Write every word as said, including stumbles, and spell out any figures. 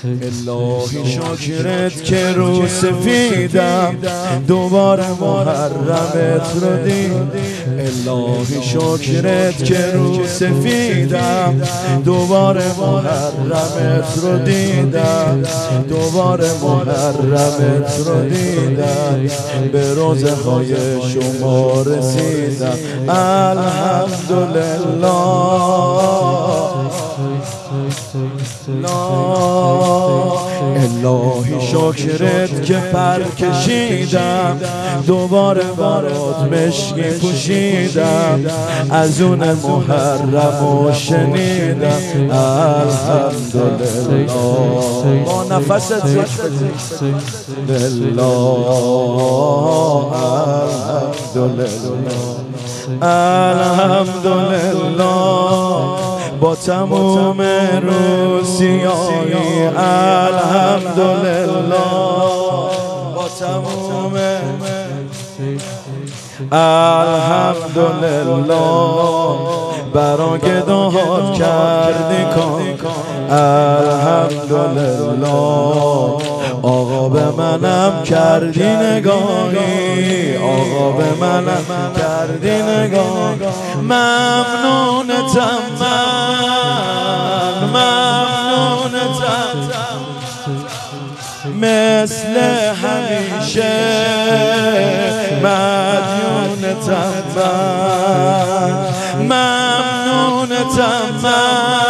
الهی شکرت که رو سفیدم دوباره محرمت رو دید. الهی شکرت که رو سفیدم دوباره محرمت رو دیدم، دوباره محرمت رو دیدم، به روزه های شما رسیدم. الحمدلله الهی شکرت که پر کشیدم دوباره برات مشکی پوشیدم، از اون محرم و شنیدم. الحمدلله با نفست ذکر بالله. الحمدلله الحمدلله با تموم روسیایی. الحمدلله با تموم الحمدلله برا گداهات کردی کن. الحمدلله آقا به منم کردی نگاهی، آقا به منم کردی نگاهی. ممنونتم من، ممنونتم مثل همیشه، مدیونتم من، ممنونتم من،